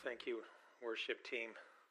Thank you, worship team.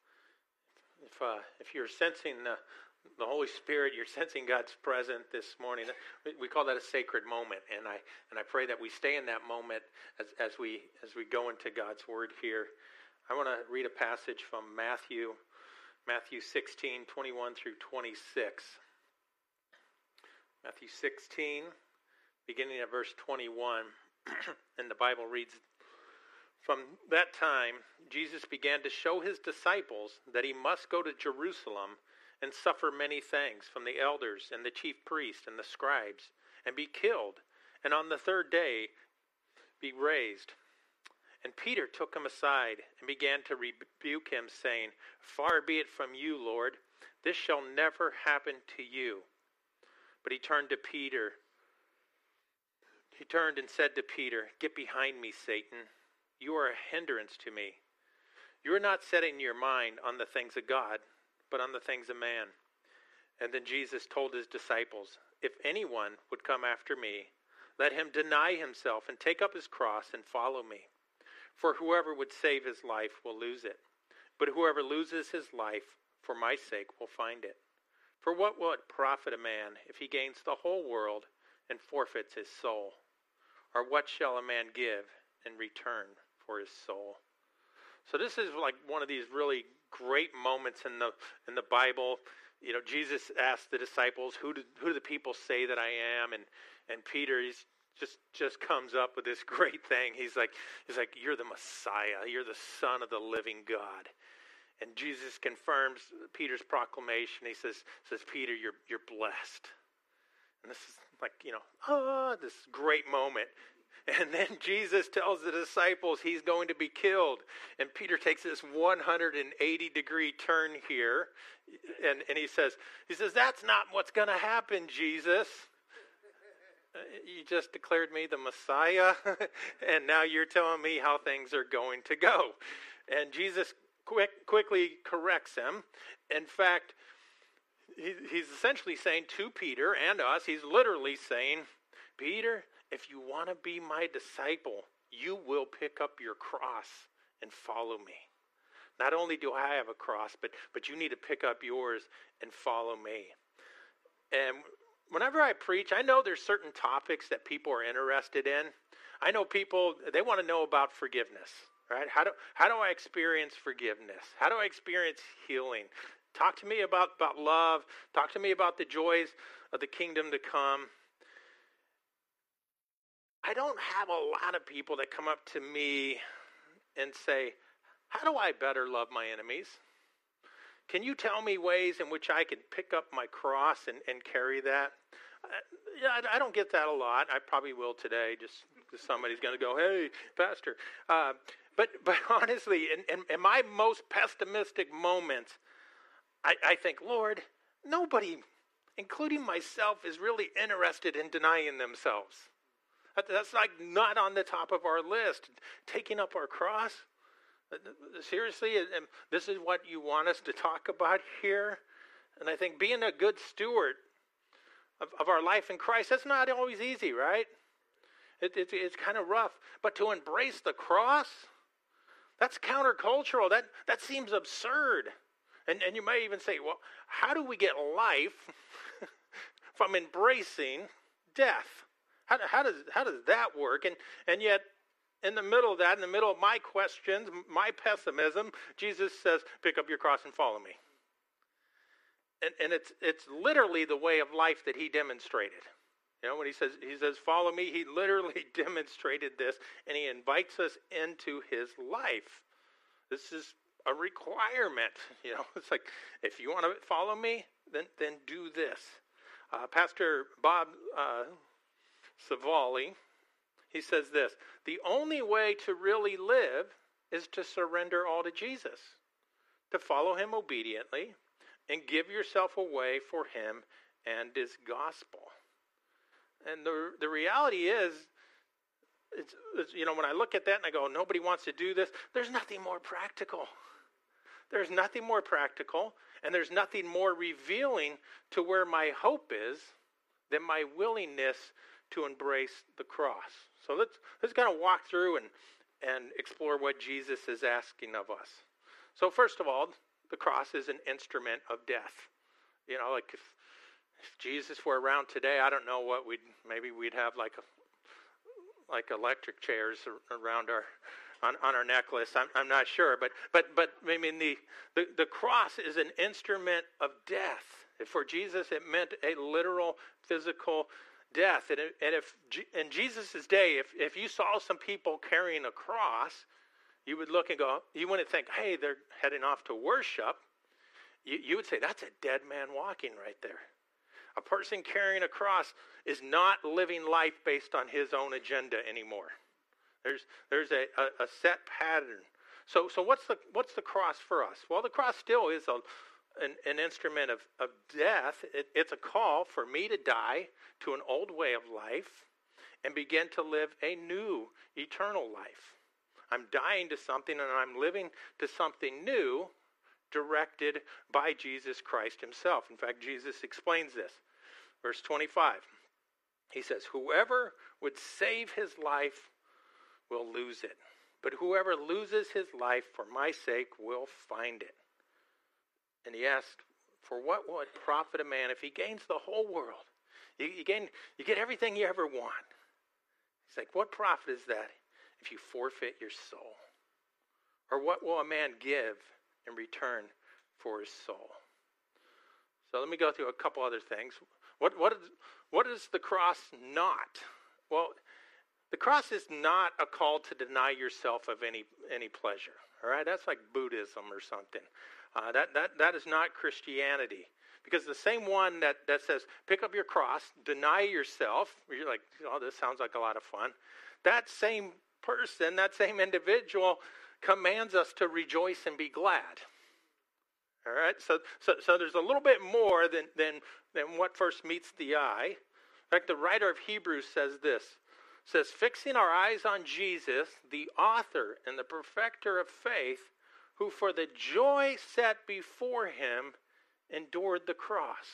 If you're sensing the Holy Spirit, you're sensing God's presence this morning. We call that a sacred moment, and I pray that we stay in that moment as we go into God's Word here. I want to read a passage from Matthew 16, 21 through 26. Matthew 16, beginning at verse 21, and the Bible reads, "From that time, Jesus began to show his disciples that he must go to Jerusalem and suffer many things from the elders and the chief priests and the scribes, and be killed, and on the third day be raised. And Peter took him aside and began to rebuke him, saying, 'Far be it from you, Lord, this shall never happen to you.' But he turned and said to Peter, 'Get behind me, Satan. You are a hindrance to me. You are not setting your mind on the things of God, but on the things of man.' And then Jesus told his disciples, 'If anyone would come after me, let him deny himself and take up his cross and follow me. For whoever would save his life will lose it. But whoever loses his life for my sake will find it. For what will it profit a man if he gains the whole world and forfeits his soul? Or what shall a man give in return for his soul?'" So this is like one of these really great moments in the Bible. You know, Jesus asked the disciples, who do the people say that I am? And Peter just comes up with this great thing. He's like, "You're the Messiah. You're the Son of the living God." And Jesus confirms Peter's proclamation. He says, "Peter, you're blessed." And this is like, this great moment. And then Jesus tells the disciples he's going to be killed. And Peter takes this 180-degree turn here. And he says, "That's not what's going to happen, Jesus. You just declared me the Messiah. And now you're telling me how things are going to go." And Jesus quickly corrects him. In fact, he's essentially saying to Peter and us, he's literally saying, "Peter, if you want to be my disciple, you will pick up your cross and follow me. Not only do I have a cross, but you need to pick up yours and follow me." And whenever I preach, I know there's certain topics that people are interested in. I know people, they want to know about forgiveness, right? How do I experience forgiveness? How do I experience healing? Talk to me about love. Talk to me about the joys of the kingdom to come. I don't have a lot of people that come up to me and say, "How do I better love my enemies? Can you tell me ways in which I can pick up my cross and carry that?" I don't get that a lot. I probably will today, just because somebody's going to go, "Hey, Pastor." But honestly, in my most pessimistic moments, I think, Lord, nobody, including myself, is really interested in denying themselves. That's like not on the top of our list. Taking up our cross? Seriously? And this is what you want us to talk about here? And I think being a good steward of our life in Christ, that's not always easy, right? It's kind of rough. But to embrace the cross, that's countercultural. That seems absurd. And you may even say, well, how do we get life from embracing death? How does that work? And yet, in the middle of that, in the middle of my questions, my pessimism, Jesus says, "Pick up your cross and follow me." And it's literally the way of life that he demonstrated. You know, when he says, "Follow me," he literally demonstrated this, and he invites us into his life. This is a requirement. You know, it's like, if you want to follow me, then do this. Pastor Bob Savali, he says this: "The only way to really live is to surrender all to Jesus, to follow him obediently, and give yourself away for him and his gospel." And the reality is, it's when I look at that and I go, nobody wants to do this, there's nothing more practical. There's nothing more practical, and there's nothing more revealing to where my hope is than my willingness to embrace the cross. So let's kind of walk through and and explore what Jesus is asking of us. So first of all, the cross is an instrument of death. You know, like if Jesus were around today, I don't know what maybe we'd have like electric chairs around on our necklace. I'm not sure, but I mean the cross is an instrument of death. For Jesus, it meant a literal physical death. And if in Jesus' day, if you saw some people carrying a cross, you would look and go, you wouldn't think, hey, they're heading off to worship. You would say, that's a dead man walking right there. A person carrying a cross is not living life based on his own agenda anymore. There's a set pattern. So what's the cross for us? Well, the cross still is an instrument of death. It's a call for me to die to an old way of life and begin to live a new eternal life. I'm dying to something and I'm living to something new, directed by Jesus Christ himself. In fact, Jesus explains this. Verse 25, he says, whoever would save his life will lose it. But whoever loses his life for my sake will find it. And he asked, for what will it profit a man if he gains the whole world? You get everything you ever want. He's like, what profit is that if you forfeit your soul? Or what will a man give in return for his soul? So let me go through a couple other things. What is the cross not? Well, the cross is not a call to deny yourself of any pleasure. All right, that's like Buddhism or something. That is not Christianity. Because the same one that says, pick up your cross, deny yourself, you're like, oh, this sounds like a lot of fun. That same person, that same individual commands us to rejoice and be glad. All right, so there's a little bit more than what first meets the eye. In fact, the writer of Hebrews says this, says, fixing our eyes on Jesus, the author and the perfecter of faith, who for the joy set before him endured the cross.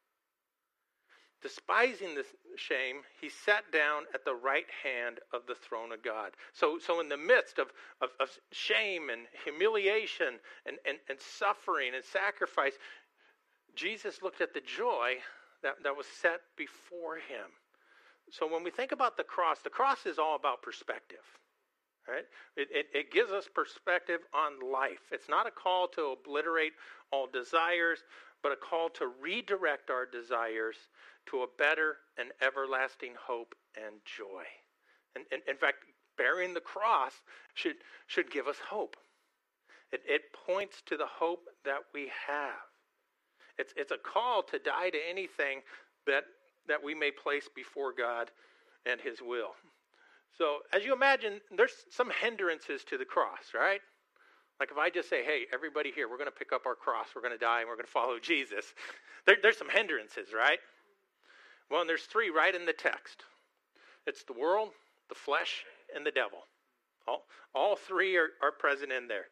Despising the shame, he sat down at the right hand of the throne of God. So in the midst of shame and humiliation and suffering and sacrifice, Jesus looked at the joy that was set before him. So when we think about the cross is all about perspective. Right? It gives us perspective on life. It's not a call to obliterate all desires, but a call to redirect our desires to a better and everlasting hope and joy. And in fact, bearing the cross should give us hope. It points to the hope that we have. It's a call to die to anything that we may place before God and his will. So as you imagine, there's some hindrances to the cross, right? Like if I just say, hey, everybody here, we're going to pick up our cross, we're going to die, and we're going to follow Jesus. There's some hindrances, right? Well, and there's three right in the text. It's the world, the flesh, and the devil. All three are present in there.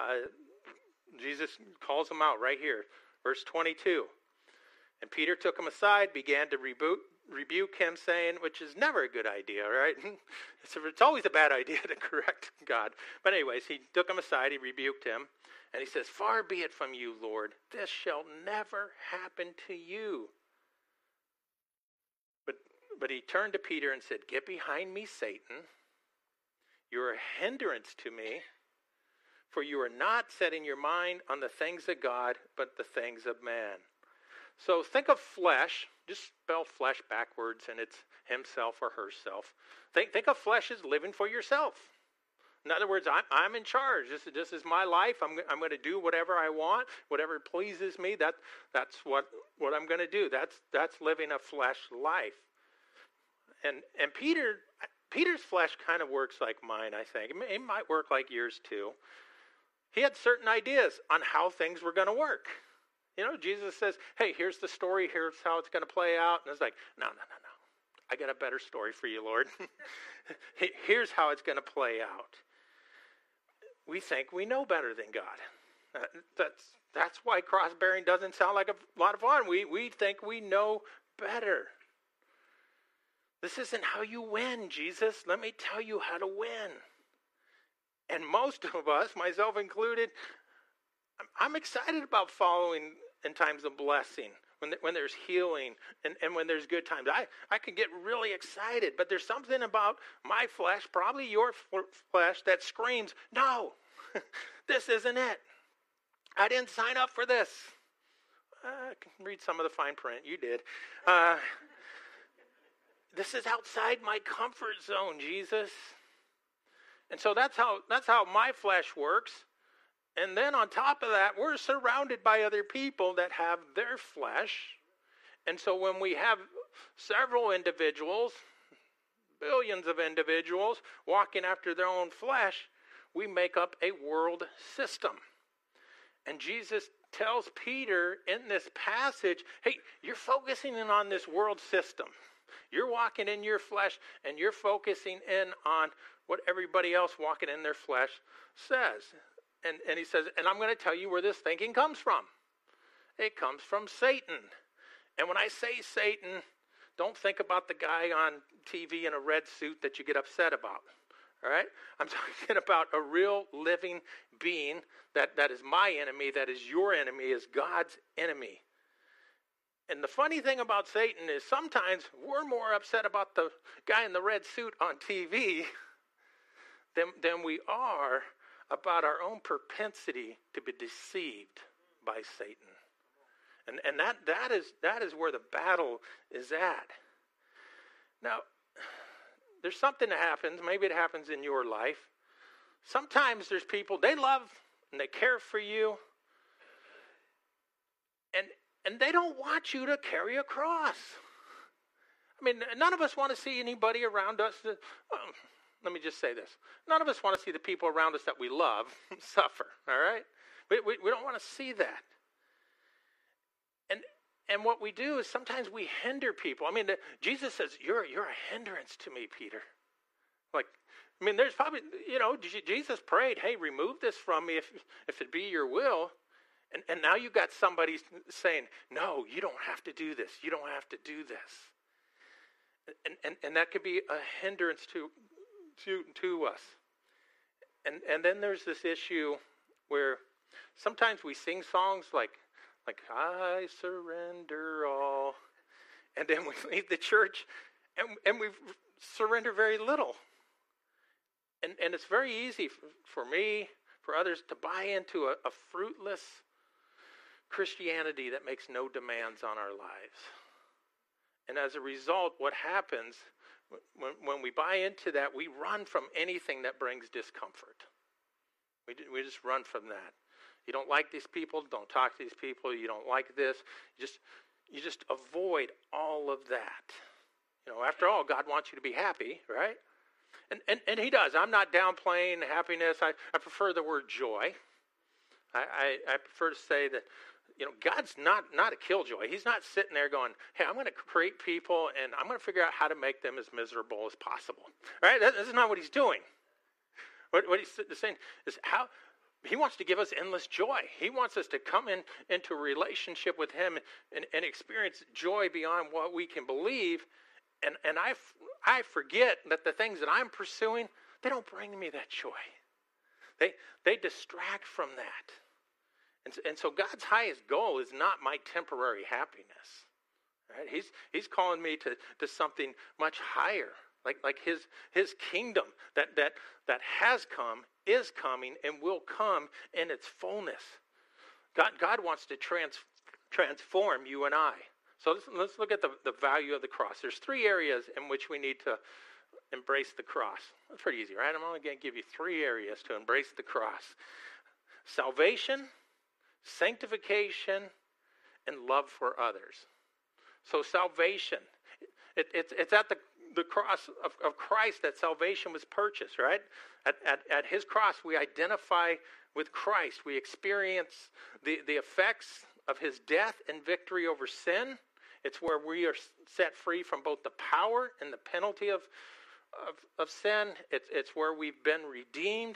Jesus calls them out right here. Verse 22. And Peter took him aside, began to rebuke him, saying, which is never a good idea, right? It's always a bad idea to correct God. But anyways, he took him aside, he rebuked him, and he says, far be it from you, Lord, this shall never happen to you. But he turned to Peter and said, get behind me, Satan. You're a hindrance to me, for you are not setting your mind on the things of God, but the things of man. So think of flesh, just spell flesh backwards, and it's himself or herself. Think of flesh as living for yourself. In other words, I'm in charge. This is my life. I'm going to do whatever I want, whatever pleases me. That's what I'm going to do. That's living a flesh life. And Peter's flesh kind of works like mine, I think. It might work like yours too. He had certain ideas on how things were going to work. You know, Jesus says, hey, here's the story. Here's how it's going to play out. And it's like, no. I got a better story for you, Lord. Here's how it's going to play out. We think we know better than God. That's why cross-bearing doesn't sound like a lot of fun. We think we know better. This isn't how you win, Jesus. Let me tell you how to win. And most of us, myself included, I'm excited about following in times of blessing, when there's healing and when there's good times. I can get really excited, but there's something about my flesh, probably your flesh, that screams, no, this isn't it. I didn't sign up for this. I can read some of the fine print. You did. This is outside my comfort zone, Jesus. And so that's how my flesh works. And then on top of that, we're surrounded by other people that have their flesh. And so when we have several individuals, billions of individuals walking after their own flesh, we make up a world system. And Jesus tells Peter in this passage, hey, you're focusing in on this world system. You're walking in your flesh and you're focusing in on what everybody else walking in their flesh says. And he says, and I'm going to tell you where this thinking comes from. It comes from Satan. And when I say Satan, don't think about the guy on TV in a red suit that you get upset about. All right? I'm talking about a real living being that is my enemy, that is your enemy, is God's enemy. And the funny thing about Satan is sometimes we're more upset about the guy in the red suit on TV than we are about our own propensity to be deceived by Satan. And that is where the battle is at. Now, there's something that happens, maybe it happens in your life. Sometimes there's people, they love and they care for you, and they don't want you to carry a cross. I mean, none of us want to see anybody around us let me just say this. None of us want to see the people around us that we love suffer, all right? We don't want to see that. And what we do is sometimes we hinder people. I mean, Jesus says, you're a hindrance to me, Peter. Like, I mean, there's probably, Jesus prayed, hey, remove this from me if it be your will. And now you got somebody saying, no, you don't have to do this. You don't have to do this. And that could be a hindrance to us. And then there's this issue where sometimes we sing songs like I surrender all, and then we leave the church and we surrender very little. And it's very easy for me, for others, to buy into a fruitless Christianity that makes no demands on our lives. And as a result, what happens when we buy into that, we run from anything that brings discomfort. We just run from that. You don't like these people, don't talk to these people. You don't like this. You just avoid all of that. After all, God wants you to be happy, right? And he does. I'm not downplaying happiness. I prefer the word joy. I prefer to say that, God's not a killjoy. He's not sitting there going, hey, I'm going to create people and I'm going to figure out how to make them as miserable as possible. Right? This is not what he's doing. What he's saying is how he wants to give us endless joy. He wants us to come into a relationship with him and experience joy beyond what we can believe. And I forget that the things that I'm pursuing, they don't bring me that joy. They distract from that. And so God's highest goal is not my temporary happiness. Right? He's calling me to something much higher, like his kingdom that has come, is coming, and will come in its fullness. God wants to transform you and I. So let's look at the value of the cross. There's 3 areas in which we need to embrace the cross. That's pretty easy, right? I'm only going to give you 3 areas to embrace the cross. Salvation, sanctification, and love for others. So salvation, it's at the cross of Christ that salvation was purchased, right? At his cross, we identify with Christ. We experience the effects of his death and victory over sin. It's where we are set free from both the power and the penalty of sin. It's where we've been redeemed.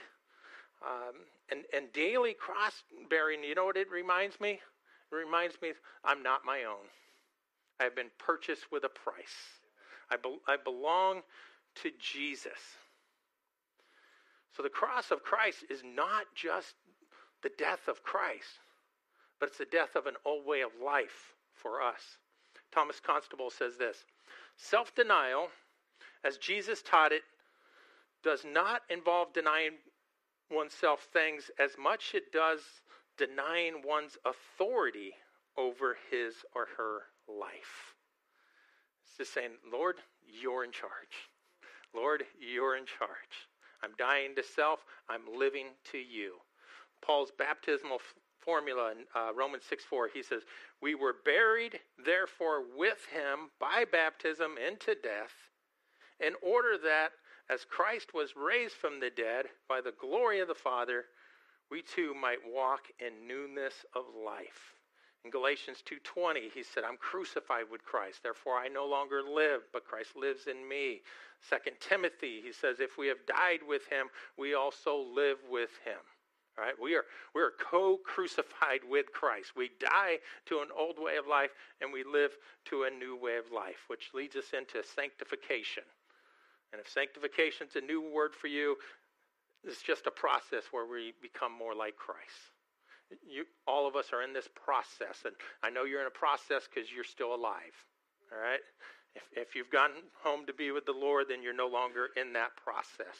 And daily cross bearing, you know what it reminds me? It reminds me I'm not my own. I have been purchased with a price. I belong to Jesus. So the cross of Christ is not just the death of Christ, but it's the death of an old way of life for us. Thomas Constable says this: self-denial, as Jesus taught it, does not involve denying oneself things as much as it does denying one's authority over his or her life. It's just saying, Lord, you're in charge. Lord, you're in charge. I'm dying to self. I'm living to you. Paul's baptismal formula in Romans 6:4, he says, we were buried, therefore, with him by baptism into death, in order that, as Christ was raised from the dead by the glory of the Father, we too might walk in newness of life. In Galatians 2:20, he said, I'm crucified with Christ, therefore I no longer live, but Christ lives in me. 2 Timothy, he says, if we have died with him, we also live with him. All right? We are co-crucified with Christ. We die to an old way of life, and we live to a new way of life, which leads us into sanctification. And if sanctification is a new word for you, it's just a process where we become more like Christ. All of us are in this process, and I know you're in a process because you're still alive. All right? If you've gone home to be with the Lord, then you're no longer in that process.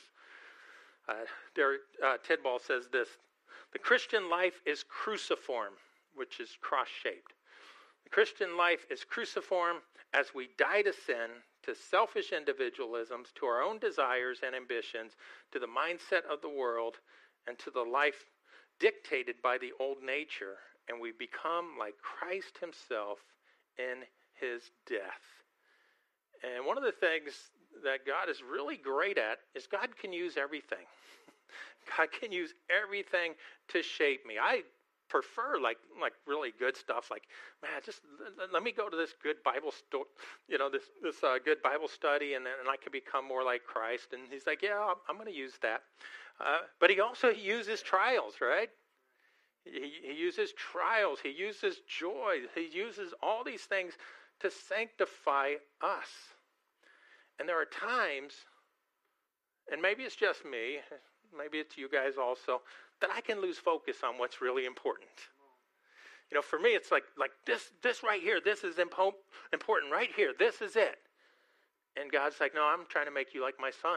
Derek Tidball says this: the Christian life is cruciform, which is cross-shaped. The Christian life is cruciform as we die to sin, to selfish individualisms, to our own desires and ambitions, to the mindset of the world, and to the life dictated by the old nature, and we become like Christ himself in his death. And one of the things that God is really great at is God can use everything. God can use everything to shape me. I prefer like really good stuff. Like, man, just let me go to this good Bible this good Bible study, and I can become more like Christ. And he's like, yeah, I'm going to use that. But he also uses trials, right? He uses trials. He uses joy. He uses all these things to sanctify us. And there are times, and maybe it's just me, maybe it's you guys also, that I can lose focus on what's really important. You know, for me, it's like this right here. This is important right here. This is it. And God's like, no, I'm trying to make you like my son.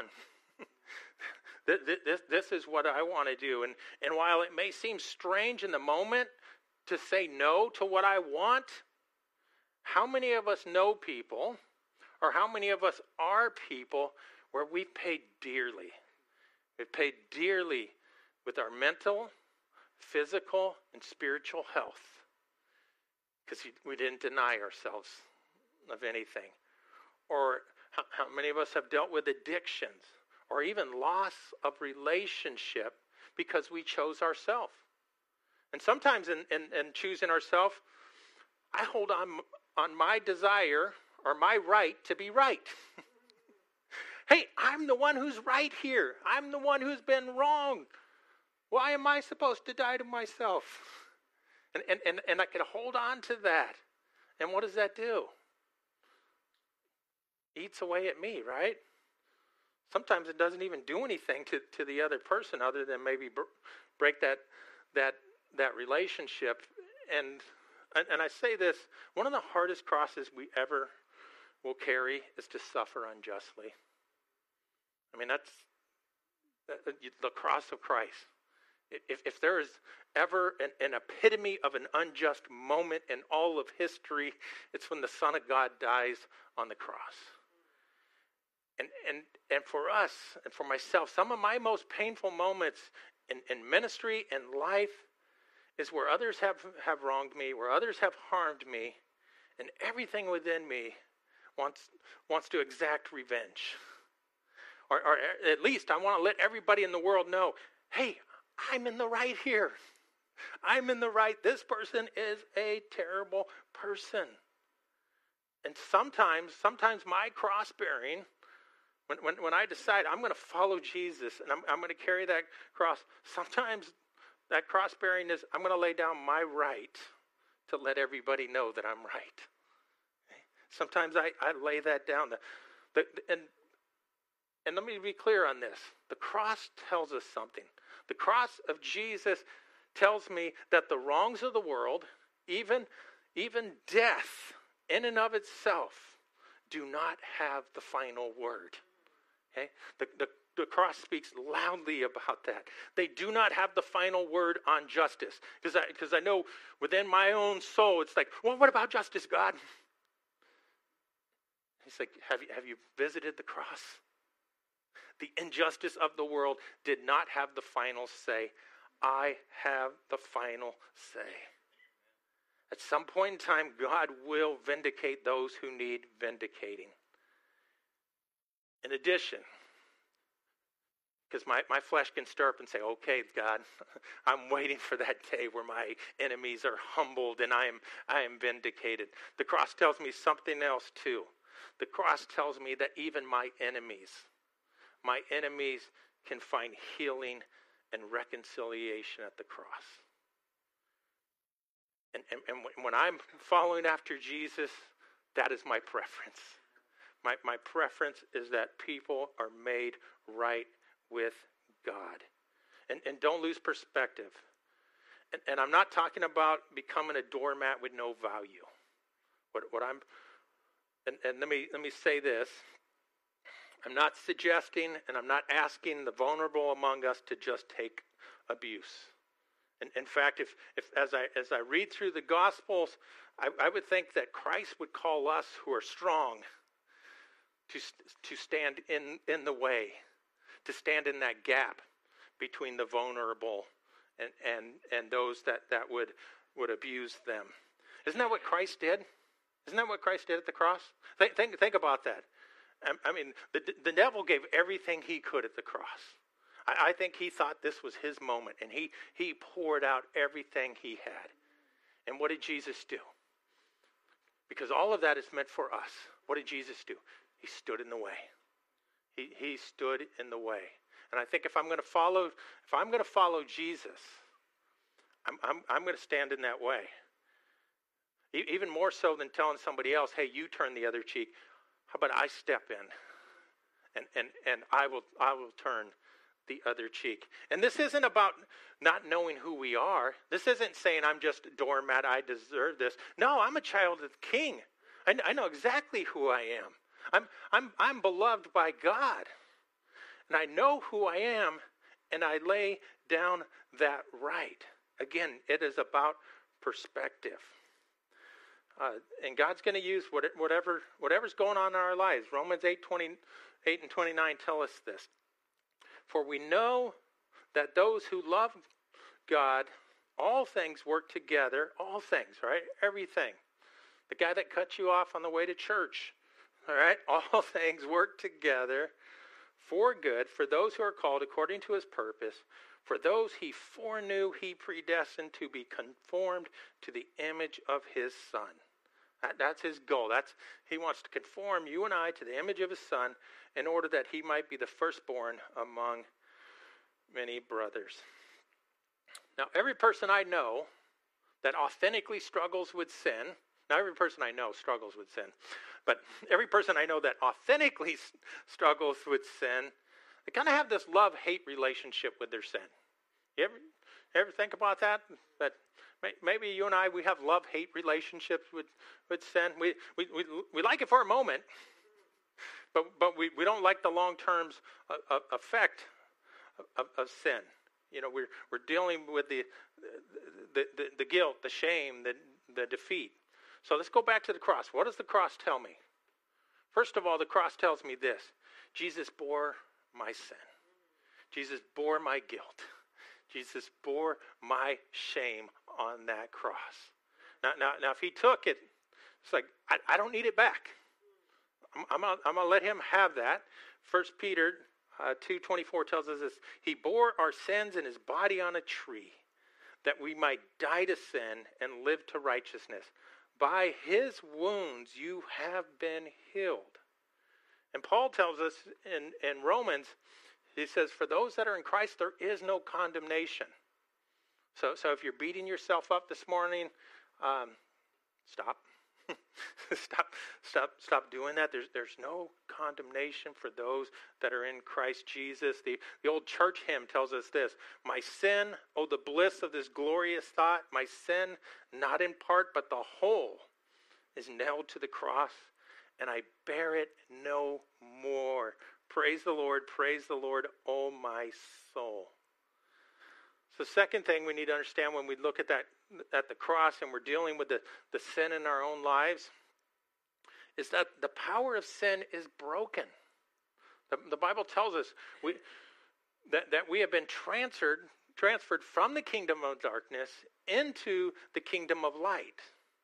This is what I want to do. And while it may seem strange in the moment to say no to what I want, how many of us know people, or how many of us are people where we've paid dearly? We've paid dearly with our mental, physical, and spiritual health because we didn't deny ourselves of anything. Or how many of us have dealt with addictions or even loss of relationship because we chose ourselves. And sometimes in choosing ourselves, I hold on my desire or my right to be right. Hey, I'm the one who's right here. I'm the one who's been wrong. Why am I supposed to die to myself? And I can hold on to that. And what does that do? Eats away at me, right? Sometimes it doesn't even do anything to the other person other than maybe break that relationship. And I say this, one of the hardest crosses we ever will carry is to suffer unjustly. I mean, that's the cross of Christ. If there is ever an epitome of an unjust moment in all of history, it's when the Son of God dies on the cross. And for us, and for myself, some of my most painful moments in ministry and life is where others have wronged me, where others have harmed me, and everything within me wants to exact revenge. Or at least I want to let everybody in the world know, hey, I'm in the right here. I'm in the right. This person is a terrible person. And sometimes my cross-bearing, when I decide I'm going to follow Jesus and I'm going to carry that cross, sometimes that cross-bearing is I'm going to lay down my right to let everybody know that I'm right. Sometimes I lay that down. and let me be clear on this. The cross tells us something. The cross of Jesus tells me that the wrongs of the world, even death in and of itself, do not have the final word. Okay? The cross speaks loudly about that. They do not have the final word on justice. Because I know within my own soul, it's like, well, what about justice, God? He's like, have you visited the cross? The injustice of the world did not have the final say. I have the final say. At some point in time, God will vindicate those who need vindicating. In addition, because my flesh can stir up and say, okay, God, I'm waiting for that day where my enemies are humbled and I am vindicated. The cross tells me something else too. The cross tells me that even my enemies can find healing and reconciliation at the cross. And when I'm following after Jesus, that is my preference. My preference is that people are made right with God. And don't lose perspective. And I'm not talking about becoming a doormat with no value. And let me say this. I'm not suggesting and I'm not asking the vulnerable among us to just take abuse. And in fact, if as I read through the Gospels, I would think that Christ would call us who are strong to stand in the way, to stand in that gap between the vulnerable and those that would abuse them. Isn't that what Christ did? Isn't that what Christ did at the cross? Think about that. I mean, the devil gave everything he could at the cross. I think he thought this was his moment, and he poured out everything he had. And what did Jesus do? Because all of that is meant for us. What did Jesus do? He stood in the way. He stood in the way. And I think if I'm going to follow Jesus, I'm going to stand in that way. Even more so than telling somebody else, hey, you turn the other cheek. How about I step in and I will turn the other cheek. And this isn't about not knowing who we are. This isn't saying I'm just a doormat, I deserve this. No, I'm a child of the King. I know exactly who I am. I'm beloved by God. And I know who I am, and I lay down that right. Again, it is about perspective. And God's going to use whatever's going on in our lives. Romans 8:28 and 29 tell us this. For we know that those who love God, all things work together. All things, right? Everything. The guy that cut you off on the way to church, all right? All things work together for good for those who are called according to his purpose. For those he foreknew, he predestined to be conformed to the image of his Son. That's his goal. He wants to conform you and I to the image of his Son in order that he might be the firstborn among many brothers. Now, every person I know that authentically struggles with sin, not every person I know struggles with sin, but every person I know that authentically struggles with sin, they kind of have this love-hate relationship with their sin. You ever think about that? That maybe you and I, we have love-hate relationships with sin. We like it for a moment, but we don't like the long-term effect of sin. You know, we're dealing with the guilt, the shame, the defeat. So let's go back to the cross. What does the cross tell me? First of all, the cross tells me this. Jesus bore my sin. Jesus bore my guilt. Jesus bore my shame on that cross. Now, if he took it, it's like, I don't need it back. I'm going to let him have that. 1 Peter 2:24 tells us this. He bore our sins in his body on a tree, that we might die to sin and live to righteousness. By his wounds you have been healed. And Paul tells us in Romans, he says, for those that are in Christ, there is no condemnation. So if you're beating yourself up this morning, stop. Stop doing that. There's no condemnation for those that are in Christ Jesus. The old church hymn tells us this: my sin, oh the bliss of this glorious thought, my sin, not in part but the whole, is nailed to the cross, and I bear it no more. Praise the Lord, oh my soul. So the second thing we need to understand when we look at the cross and we're dealing with the sin in our own lives is that the power of sin is broken. The Bible tells us that we have been transferred from the kingdom of darkness into the kingdom of light.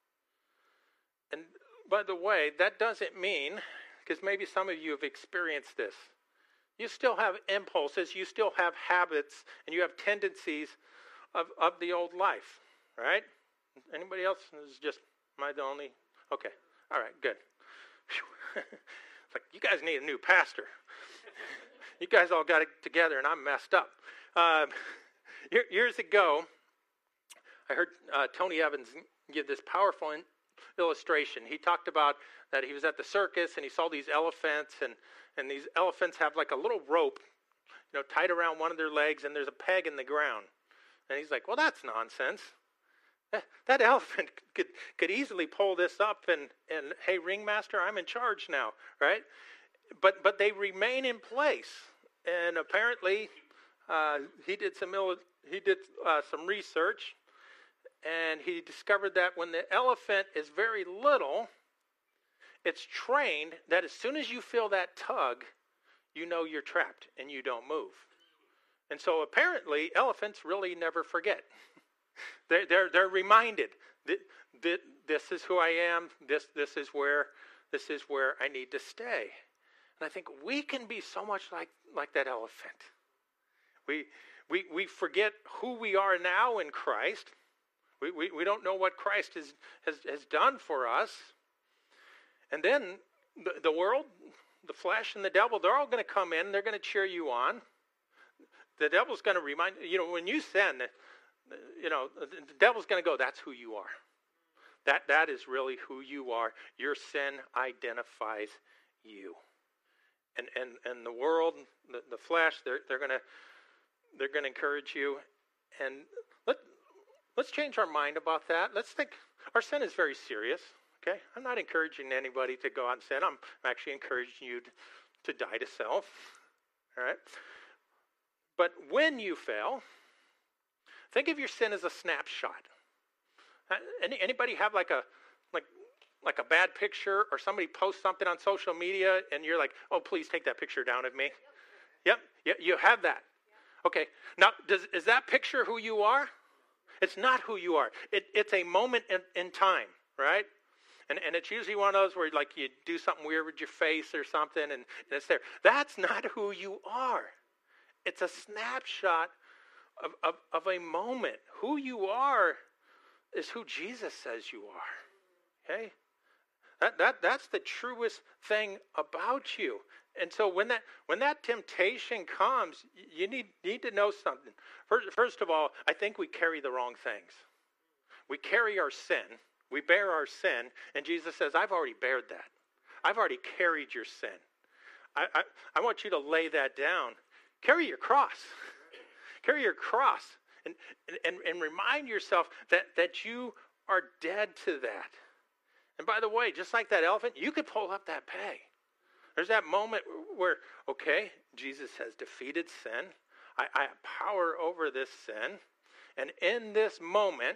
And by the way, that doesn't mean, because maybe some of you have experienced this, you still have impulses, you still have habits, and you have tendencies of the old life, right? Anybody else? Am I the only? Okay. All right, good. It's like, you guys need a new pastor. You guys all got it together, and I'm messed up. Years ago, I heard Tony Evans give this powerful illustration. He talked about that he was at the circus, and he saw these elephants, and these elephants have like a little rope, tied around one of their legs, and there's a peg in the ground. And he's like, well, that's nonsense. That elephant could easily pull this up and hey, ringmaster, I'm in charge now, right? But they remain in place. And apparently, he did some research, and he discovered that when the elephant is very little, it's trained that as soon as you feel that tug, you know you're trapped and you don't move. And so apparently elephants really never forget. They're reminded that this is who I am. This is where I need to stay. And I think we can be so much like that elephant. We forget who we are now in Christ. We don't know what Christ has done for us. And then the world, the flesh, and the devil, they're all going to come in. They're going to cheer you on. The devil's going to remind you, when you sin, the devil's going to go, that's who you are. That is really who you are. Your sin identifies you. And the world, the flesh, they're going to encourage you. And let's change our mind about that. Let's think our sin is very serious. Okay, I'm not encouraging anybody to go out and sin. I'm actually encouraging you to die to self. All right. But when you fail, think of your sin as a snapshot. Anybody have like a bad picture, or somebody posts something on social media and you're like, oh, please take that picture down of me? Yep, you have that. Okay, now is that picture who you are? It's not who you are. It's a moment in time, right? And it's usually one of those where like you do something weird with your face or something and it's there. That's not who you are. It's a snapshot of a moment. Who you are is who Jesus says you are. Okay? That's the truest thing about you. And so when that temptation comes, you need to know something. First of all, I think we carry the wrong things. We carry our sin. We bear our sin. And Jesus says, I've already bared that. I've already carried your sin. I want you to lay that down. Carry your cross. Carry your cross. And remind yourself that you are dead to that. And by the way, just like that elephant, you could pull up that peg. There's that moment where, okay, Jesus has defeated sin. I have power over this sin. And in this moment,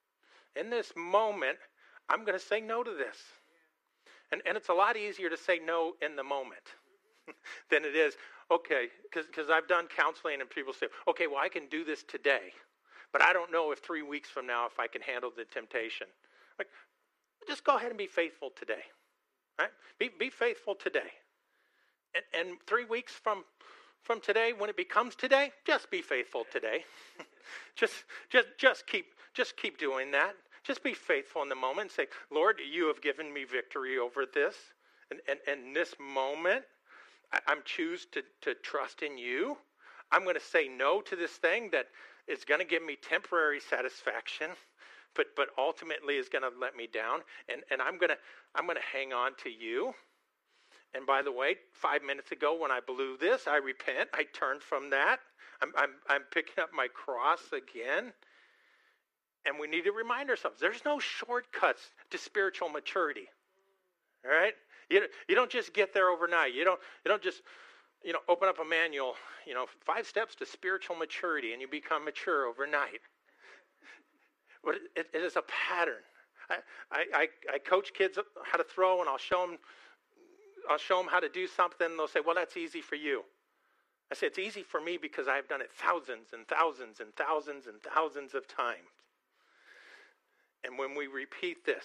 I'm going to say no to this. And it's a lot easier to say no in the moment than it is, okay, because I've done counseling and people say, okay, well, I can do this today, but I don't know if 3 weeks from now if I can handle the temptation. Like, just go ahead and be faithful today. Right? Be faithful today. And 3 weeks from today, when it becomes today, just be faithful today. just keep doing that. Just be faithful in the moment and say, Lord, you have given me victory over this. And in this moment, I'm choose to trust in you. I'm going to say no to this thing that is going to give me temporary satisfaction but ultimately is going to let me down, and I'm gonna hang on to you. And by the way, 5 minutes ago when I blew this, I repent. I turned from that. I'm picking up my cross again. And we need to remind ourselves, there's no shortcuts to spiritual maturity. All right? You don't just get there overnight. You don't just open up a manual, 5 steps to spiritual maturity, and you become mature overnight. But it is a pattern. I coach kids how to throw, and I'll show them how to do something, and they'll say, well, that's easy for you. I say, it's easy for me because I've done it thousands and thousands and thousands and thousands of times. And when we repeat this,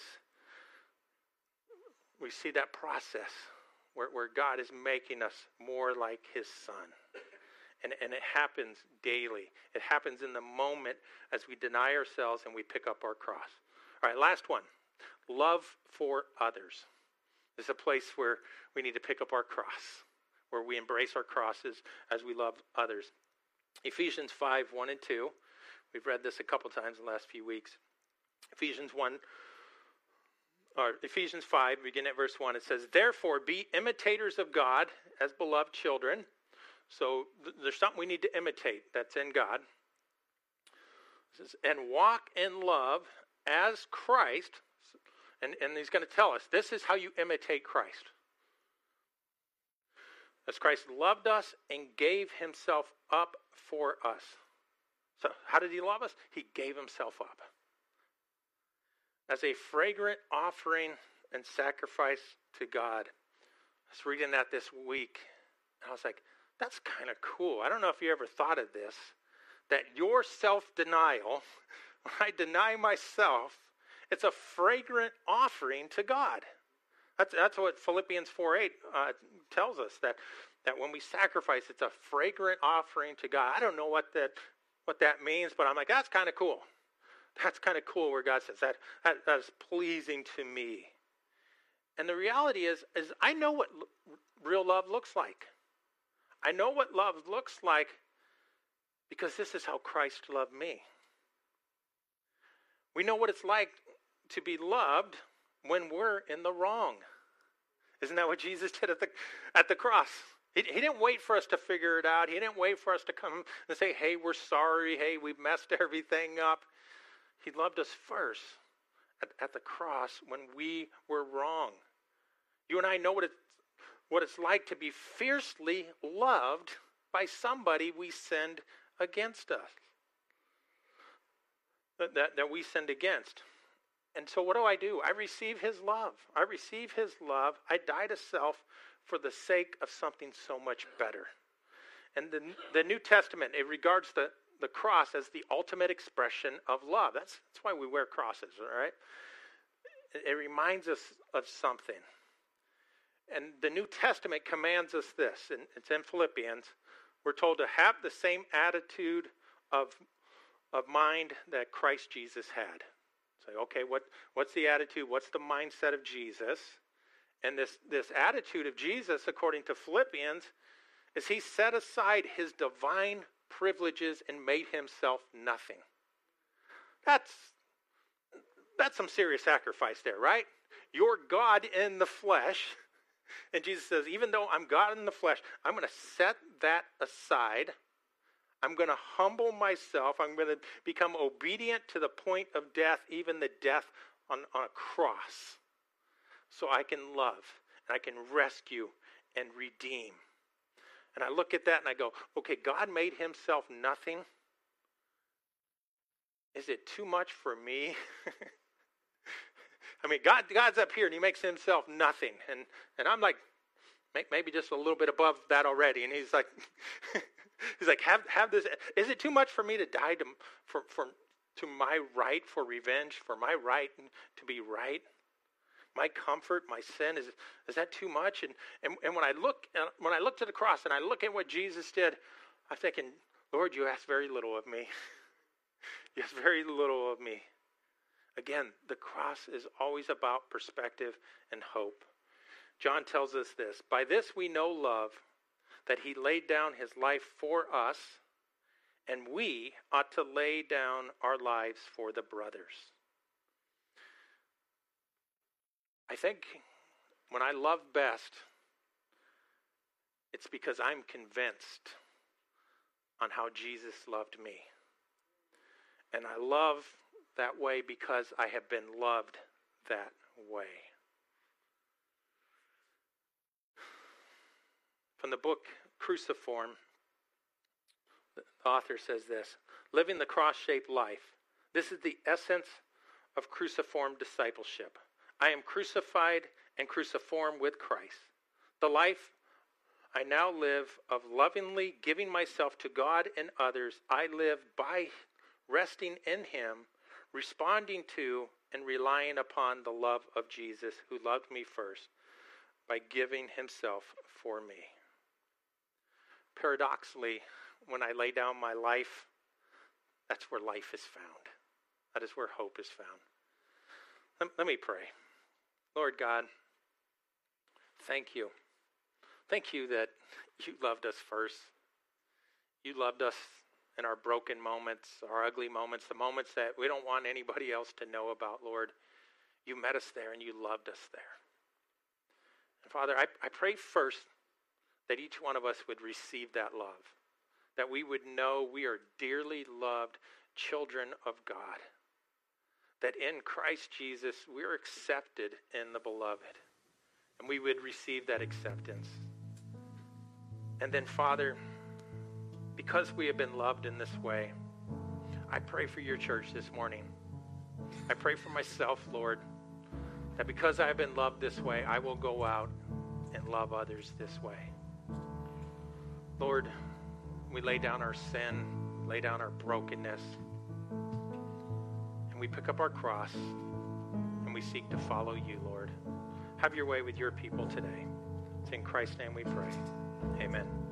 we see that process where God is making us more like his son. And it happens daily. It happens in the moment as we deny ourselves and we pick up our cross. All right, last one. Love for others. This is a place where we need to pick up our cross, where we embrace our crosses as we love others. Ephesians 5, 1 and 2. We've read this a couple times in the last few weeks. Ephesians 5, beginning at verse 1, it says, therefore be imitators of God as beloved children. So there's something we need to imitate that's in God. It says, and walk in love as Christ. And he's going to tell us, this is how you imitate Christ. As Christ loved us and gave himself up for us. So how did he love us? He gave himself up. As a fragrant offering and sacrifice to God. I was reading that this week, and I was like, that's kind of cool. I don't know if you ever thought of this, that your self-denial, when I deny myself, it's a fragrant offering to God. That's what Philippians 4:8 tells us, that when we sacrifice, it's a fragrant offering to God. I don't know what that means, but I'm like, that's kind of cool. That's kind of cool where God says that is pleasing to me. And the reality is I know what real love looks like. I know what love looks like because this is how Christ loved me. We know what it's like to be loved when we're in the wrong. Isn't that what Jesus did at the cross? He didn't wait for us to figure it out. He didn't wait for us to come and say, hey, we're sorry. Hey, we've messed everything up. He loved us first at the cross when we were wrong. You and I know what it's like to be fiercely loved by somebody we sinned against us. That we sinned against. And so what do? I receive his love. I receive his love. I die to self for the sake of something so much better. And the New Testament, it regards the cross as the ultimate expression of love. That's why we wear crosses, all right? It reminds us of something. And the New Testament commands us this, and it's in Philippians. We're told to have the same attitude of mind that Christ Jesus had. Say, okay, what's the attitude? What's the mindset of Jesus? And this attitude of Jesus, according to Philippians, is he set aside his divine privileges and made himself nothing. That's some serious sacrifice there, right? You're God in the flesh. And Jesus says, even though I'm God in the flesh, I'm going to set that aside. I'm going to humble myself. I'm going to become obedient to the point of death, even the death on a cross. So I can love, and I can rescue and redeem. And I look at that and I go, okay, God made himself nothing. Is it too much for me? I mean, God's up here and he makes himself nothing. And I'm like, maybe just a little bit above that already. And he's like, have this. Is it too much for me to die to my right for revenge, for my right to be right? My comfort, my sin, is that too much? And when I look to the cross and I look at what Jesus did, I'm thinking, Lord, you ask very little of me. You ask very little of me. Again, the cross is always about perspective and hope. John tells us this, by this we know love, that he laid down his life for us, and we ought to lay down our lives for the brothers. I think when I love best, it's because I'm convinced on how Jesus loved me. And I love that way because I have been loved that way. From the book Cruciform, the author says this: living the cross-shaped life. This is the essence of cruciform discipleship. I am crucified and cruciform with Christ. The life I now live of lovingly giving myself to God and others, I live by resting in Him, responding to and relying upon the love of Jesus, who loved me first by giving Himself for me. Paradoxically, when I lay down my life, that's where life is found. That is where hope is found. Let me pray. Lord God, thank you. Thank you that you loved us first. You loved us in our broken moments, our ugly moments, the moments that we don't want anybody else to know about, Lord. You met us there and you loved us there. And Father, I pray first that each one of us would receive that love, that we would know we are dearly loved children of God, that in Christ Jesus we're accepted in the beloved, and we would receive that acceptance. And then, Father, because we have been loved in this way, I pray for your church this morning. I pray for myself, Lord, that because I have been loved this way, I will go out and love others this way. Lord, we lay down our sin, lay down our brokenness, and we pick up our cross, and we seek to follow you, Lord. Have your way with your people today. It's in Christ's name we pray. Amen.